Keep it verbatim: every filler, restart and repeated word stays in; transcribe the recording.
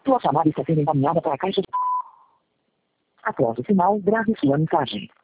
Sua chamada está sendo encaminhada para a caixa de... Após o sinal, grave sua mensagem.